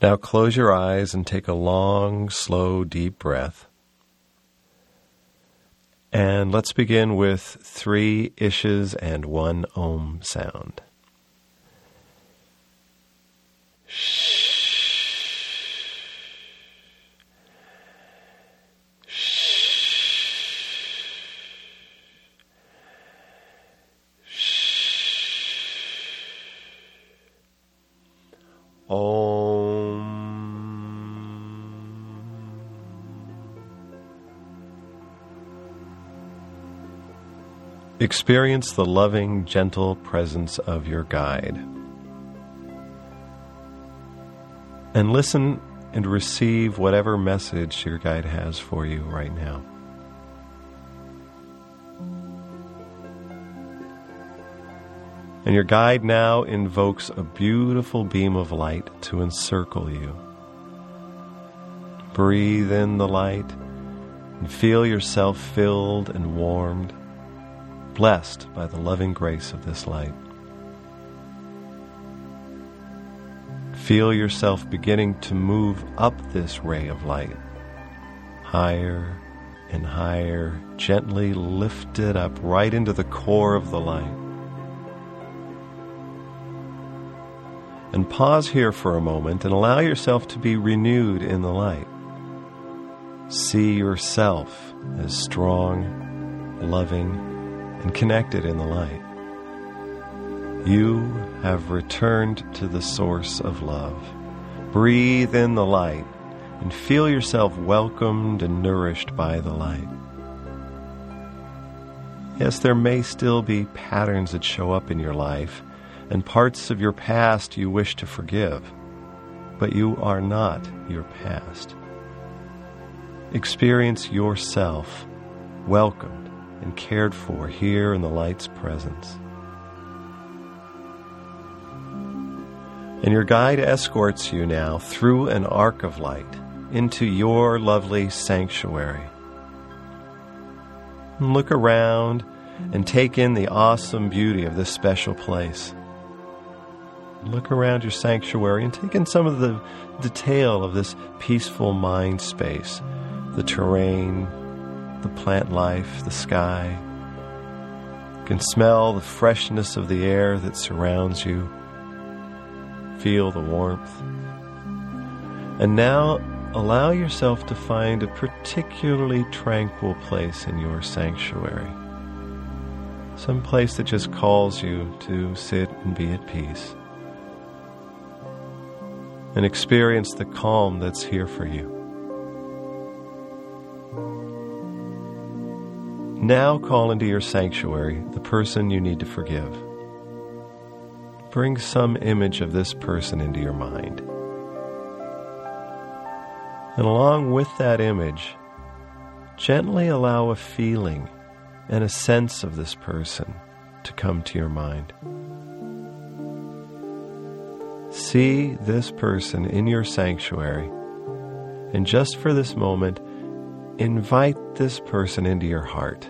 Now close your eyes and take a long, slow, deep breath. And let's begin with 3 ishes and 1 om sound. Experience the loving, gentle presence of your guide. And listen and receive whatever message your guide has for you right now. And your guide now invokes a beautiful beam of light to encircle you. Breathe in the light and feel yourself filled and warmed, blessed by the loving grace of this light. Feel yourself beginning to move up this ray of light, higher and higher, gently lifted up right into the core of the light. And pause here for a moment and allow yourself to be renewed in the light. See yourself as strong, loving, and connected in the light. You have returned to the source of love. Breathe in the light and feel yourself welcomed and nourished by the light. Yes, there may still be patterns that show up in your life and parts of your past you wish to forgive, but you are not your past. Experience yourself welcomed and cared for here in the light's presence. And your guide escorts you now through an arc of light into your lovely sanctuary. And look around and take in the awesome beauty of this special place. Look around your sanctuary and take in some of the detail of this peaceful mind space, the terrain, the plant life, the sky. You can smell the freshness of the air that surrounds you. Feel the warmth. And now allow yourself to find a particularly tranquil place in your sanctuary. Some place that just calls you to sit and be at peace. And experience the calm that's here for you. Now call into your sanctuary the person you need to forgive. Bring some image of this person into your mind. And along with that image, gently allow a feeling and a sense of this person to come to your mind. See this person in your sanctuary, and just for this moment, invite this person into your heart.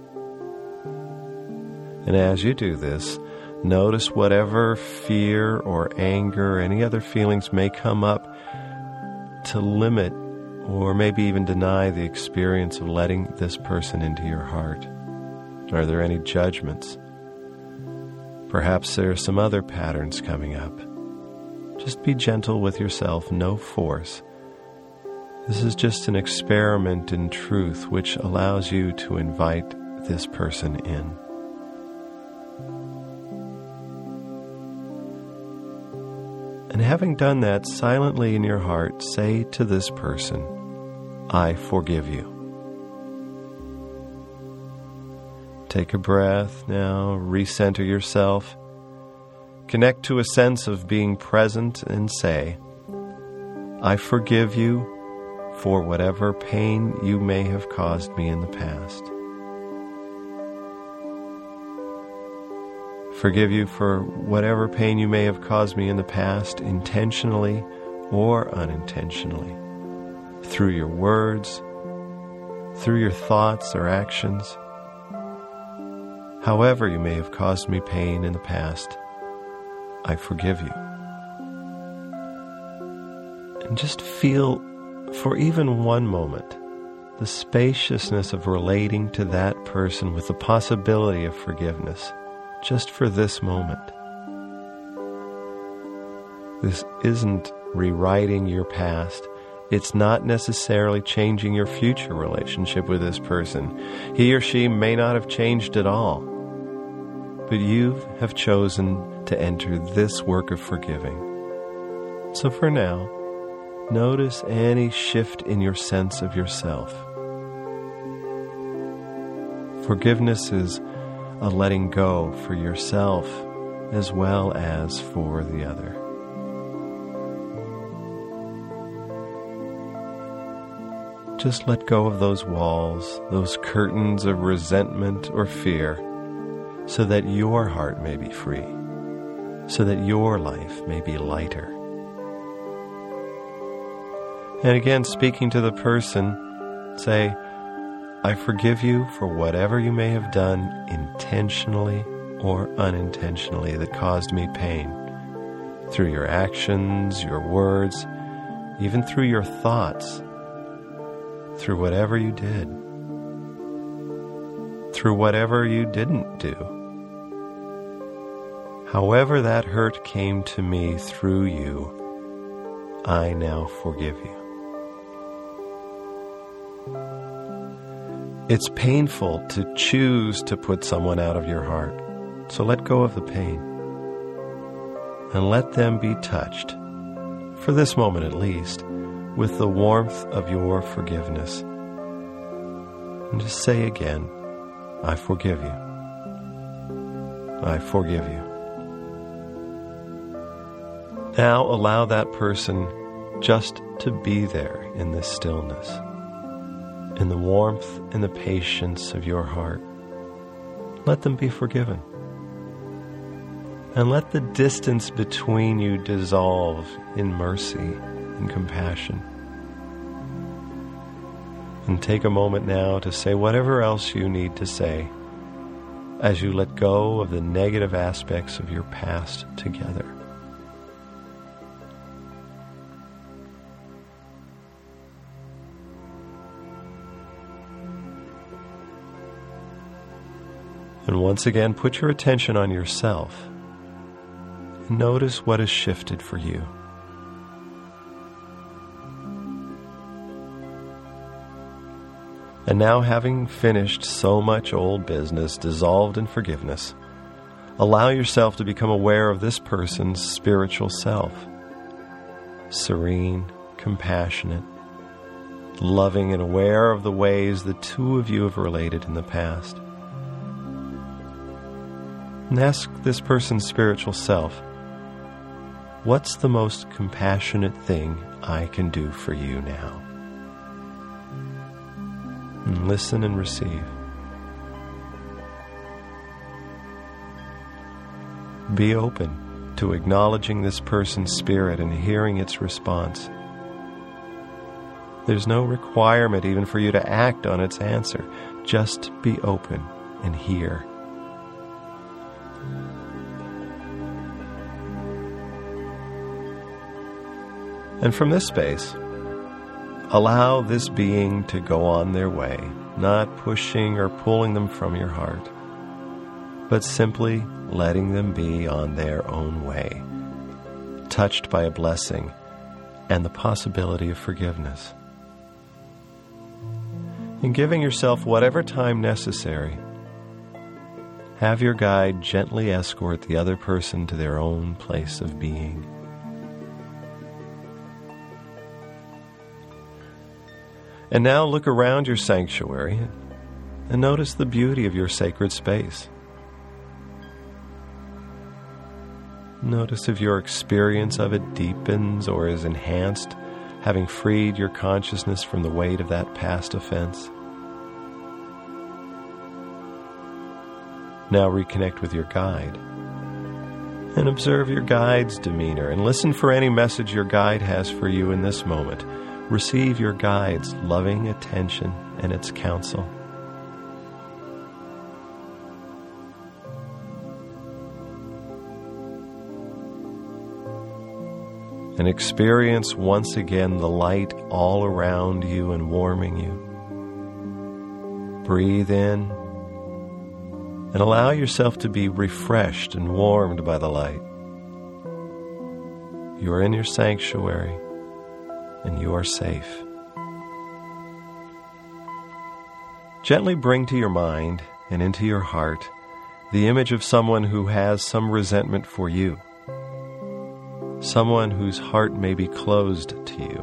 And as you do this, notice whatever fear or anger or any other feelings may come up to limit or maybe even deny the experience of letting this person into your heart. Are there any judgments? Perhaps there are some other patterns coming up. Just be gentle with yourself, no force. This is just an experiment in truth which allows you to invite this person in. And having done that, silently in your heart, say to this person, I forgive you. Take a breath now, recenter yourself. Connect to a sense of being present and say, I forgive you for whatever pain you may have caused me in the past. Forgive you for whatever pain you may have caused me in the past, intentionally or unintentionally, through your words, through your thoughts or actions. However you may have caused me pain in the past, I forgive you. And just feel, for even one moment, the spaciousness of relating to that person with the possibility of forgiveness, just for this moment. This isn't rewriting your past. It's not necessarily changing your future relationship with this person. He or she may not have changed at all, but you have chosen to enter this work of forgiving. So for now, notice any shift in your sense of yourself. Forgiveness is a letting go for yourself as well as for the other. Just let go of those walls, those curtains of resentment or fear, so that your heart may be free, so that your life may be lighter. And again, speaking to the person, say, I forgive you for whatever you may have done intentionally or unintentionally that caused me pain, through your actions, your words, even through your thoughts, through whatever you did, through whatever you didn't do. However that hurt came to me through you, I now forgive you. It's painful to choose to put someone out of your heart, so let go of the pain and let them be touched, for this moment at least, with the warmth of your forgiveness. And just say again, I forgive you. I forgive you. Now allow that person just to be there in this stillness, in the warmth and the patience of your heart. Let them be forgiven. And let the distance between you dissolve in mercy and compassion. And take a moment now to say whatever else you need to say as you let go of the negative aspects of your past together. And once again, put your attention on yourself. Notice what has shifted for you. And now, having finished so much old business dissolved in forgiveness, allow yourself to become aware of this person's spiritual self. Serene, compassionate, loving, and aware of the ways the two of you have related in the past. And ask this person's spiritual self, what's the most compassionate thing I can do for you now? And listen and receive. Be open to acknowledging this person's spirit and hearing its response. There's no requirement even for you to act on its answer. Just be open and hear. And from this space, allow this being to go on their way, not pushing or pulling them from your heart, but simply letting them be on their own way, touched by a blessing and the possibility of forgiveness. And giving yourself whatever time necessary, have your guide gently escort the other person to their own place of being. And now look around your sanctuary and notice the beauty of your sacred space. Notice if your experience of it deepens or is enhanced, having freed your consciousness from the weight of that past offense. Now reconnect with your guide and observe your guide's demeanor and listen for any message your guide has for you in this moment. Receive your guide's loving attention and its counsel. and experience once again the light all around you and warming you. Breathe in and allow yourself to be refreshed and warmed by the light. You are in your sanctuary and you are safe. Gently bring to your mind and into your heart the image of someone who has some resentment for you, someone whose heart may be closed to you.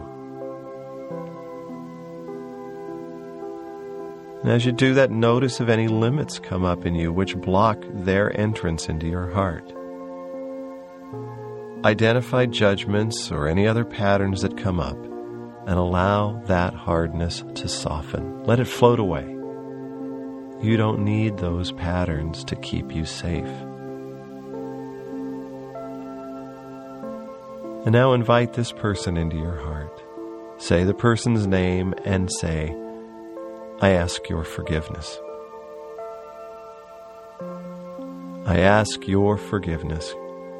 And as you do that, notice if any limits come up in you which block their entrance into your heart. Identify judgments or any other patterns that come up and allow that hardness to soften. Let it float away. You don't need those patterns to keep you safe. And now invite this person into your heart. Say the person's name and say, I ask your forgiveness. I ask your forgiveness.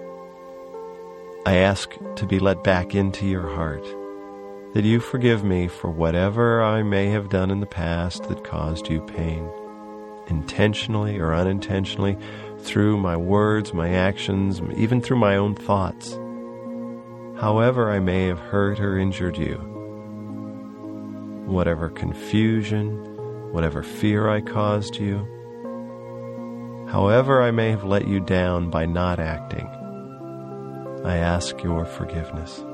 I ask to be let back into your heart, that you forgive me for whatever I may have done in the past that caused you pain, intentionally or unintentionally, through my words, my actions, even through my own thoughts. However I may have hurt or injured you, whatever confusion, whatever fear I caused you, however I may have let you down by not acting, I ask your forgiveness.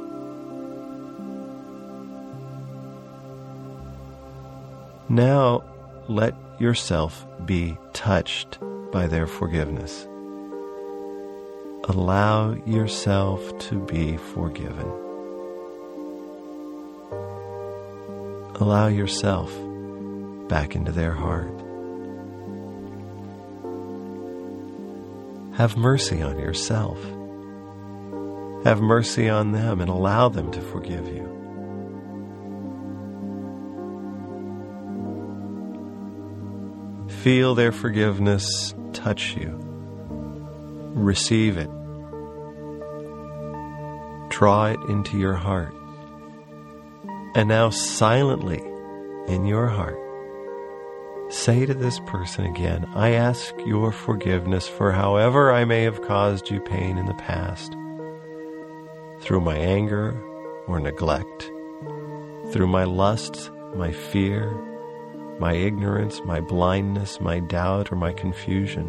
Now let yourself be touched by their forgiveness. Allow yourself to be forgiven. Allow yourself back into their heart. Have mercy on yourself. Have mercy on them and allow them to forgive you. Feel their forgiveness touch you. Receive it. Draw it into your heart. And now silently in your heart, say to this person again, I ask your forgiveness for however I may have caused you pain in the past, through my anger or neglect, through my lust, my fear, my ignorance, my blindness, my doubt, or my confusion.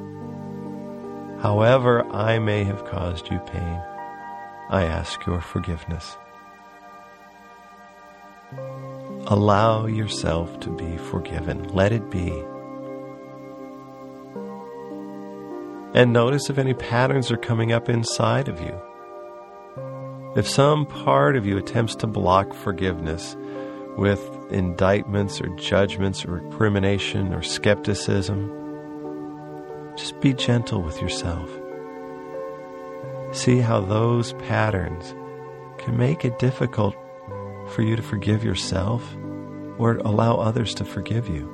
However I may have caused you pain, I ask your forgiveness. Allow yourself to be forgiven. Let it be. And notice if any patterns are coming up inside of you. If some part of you attempts to block forgiveness with indictments or judgments or recrimination or skepticism, just be gentle with yourself. See how those patterns can make it difficult for you to forgive yourself or allow others to forgive you.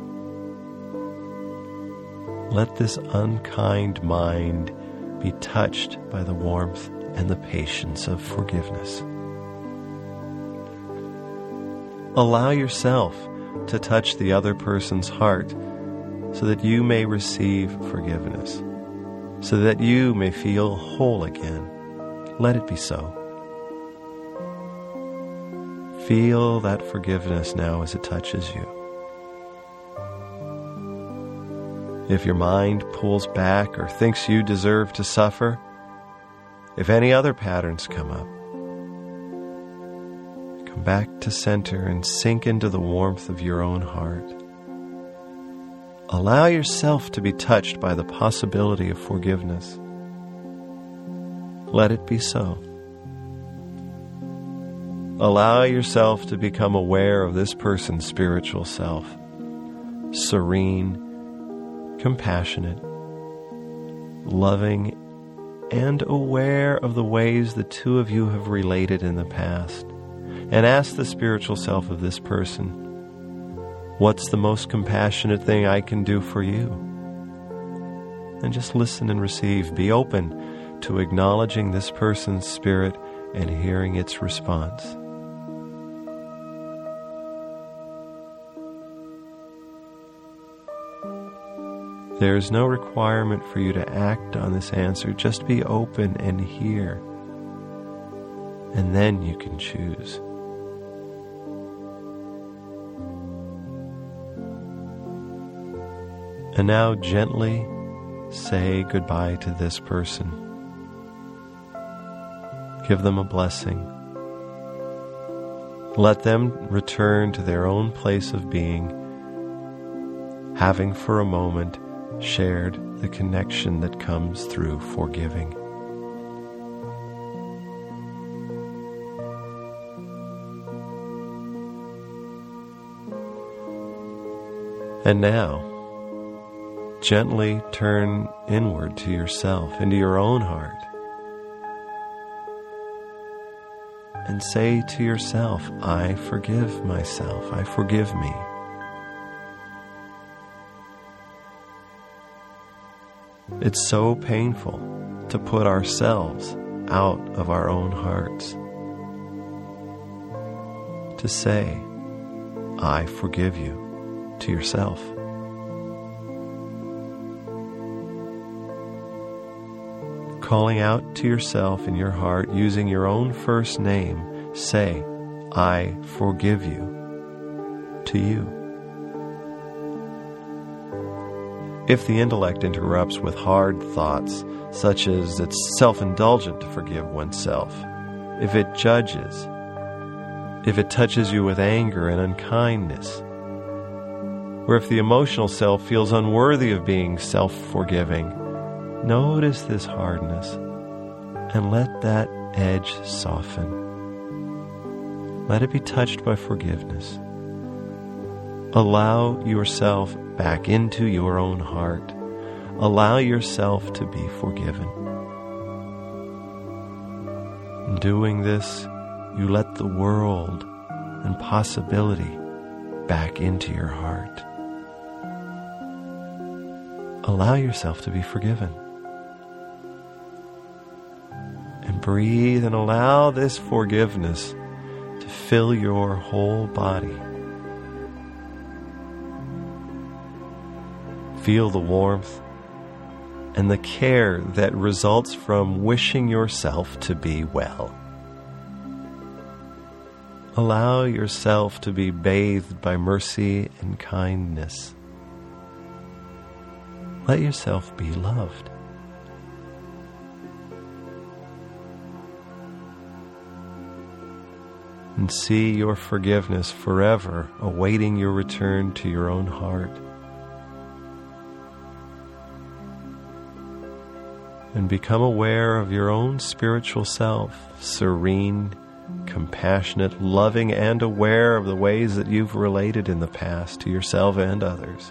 Let this unkind mind be touched by the warmth and the patience of forgiveness. Allow yourself to touch the other person's heart so that you may receive forgiveness, so that you may feel whole again. Let it be so. Feel that forgiveness now as it touches you. If your mind pulls back or thinks you deserve to suffer, if any other patterns come up, come back to center and sink into the warmth of your own heart. Allow yourself to be touched by the possibility of forgiveness. Let it be so. Allow yourself to become aware of this person's spiritual self, serene, compassionate, loving, and aware of the ways the two of you have related in the past. And ask the spiritual self of this person, what's the most compassionate thing I can do for you? And just listen and receive. Be open to acknowledging this person's spirit and hearing its response. There's no requirement for you to act on this answer. Just be open and hear. And then you can choose. And now gently say goodbye to this person. Give them a blessing. Let them return to their own place of being, having for a moment shared the connection that comes through forgiving. And now, gently turn inward to yourself, into your own heart, and say to yourself, I forgive myself, I forgive me. It's so painful to put ourselves out of our own hearts. To say, I forgive you, to yourself. Calling out to yourself in your heart, using your own first name, say, I forgive you, to you. If the intellect interrupts with hard thoughts, such as it's self-indulgent to forgive oneself, if it judges, if it touches you with anger and unkindness, or if the emotional self feels unworthy of being self-forgiving, notice this hardness and let that edge soften. Let it be touched by forgiveness. Allow yourself back into your own heart. Allow yourself to be forgiven. In doing this, you let the world and possibility back into your heart. Allow yourself to be forgiven. And breathe and allow this forgiveness to fill your whole body. Feel the warmth and the care that results from wishing yourself to be well. Allow yourself to be bathed by mercy and kindness. Let yourself be loved. And see your forgiveness forever awaiting your return to your own heart. And become aware of your own spiritual self, serene, compassionate, loving, and aware of the ways that you've related in the past to yourself and others.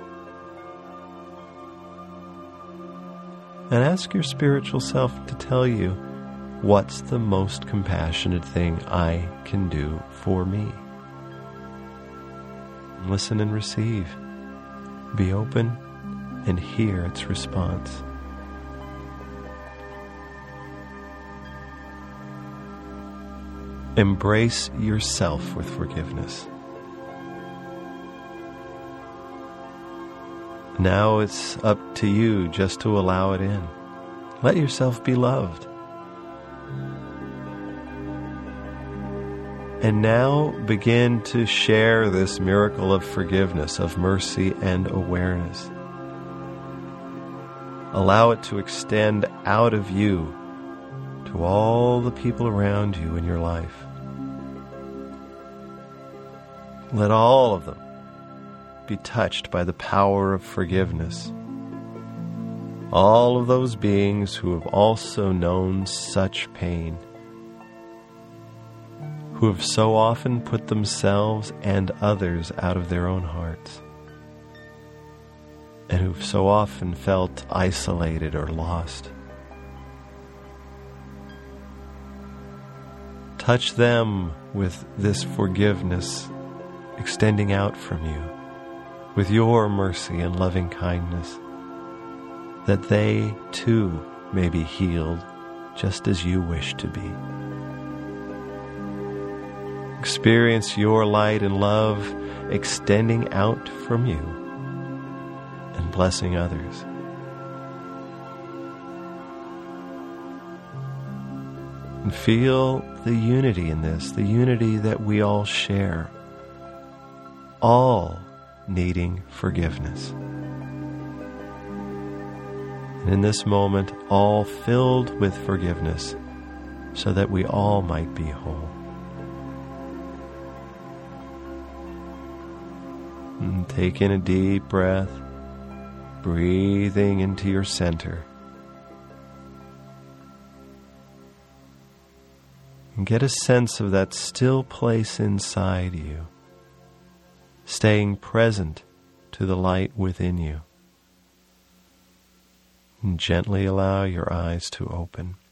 And ask your spiritual self to tell you, what's the most compassionate thing I can do for me? Listen and receive. Be open and hear its response. Embrace yourself with forgiveness. Now it's up to you just to allow it in. Let yourself be loved. And now begin to share this miracle of forgiveness, of mercy and awareness. Allow it to extend out of you to all the people around you in your life. Let all of them be touched by the power of forgiveness. All of those beings who have also known such pain, who have so often put themselves and others out of their own hearts, and who've so often felt isolated or lost. Touch them with this forgiveness extending out from you, with your mercy and loving kindness, that they too may be healed just as you wish to be. Experience your light and love extending out from you and blessing others. And feel the unity in this, the unity that we all share, all needing forgiveness. And in this moment, all filled with forgiveness, so that we all might be whole. And take in a deep breath, breathing into your center. And get a sense of that still place inside you, staying present to the light within you. And gently allow your eyes to open.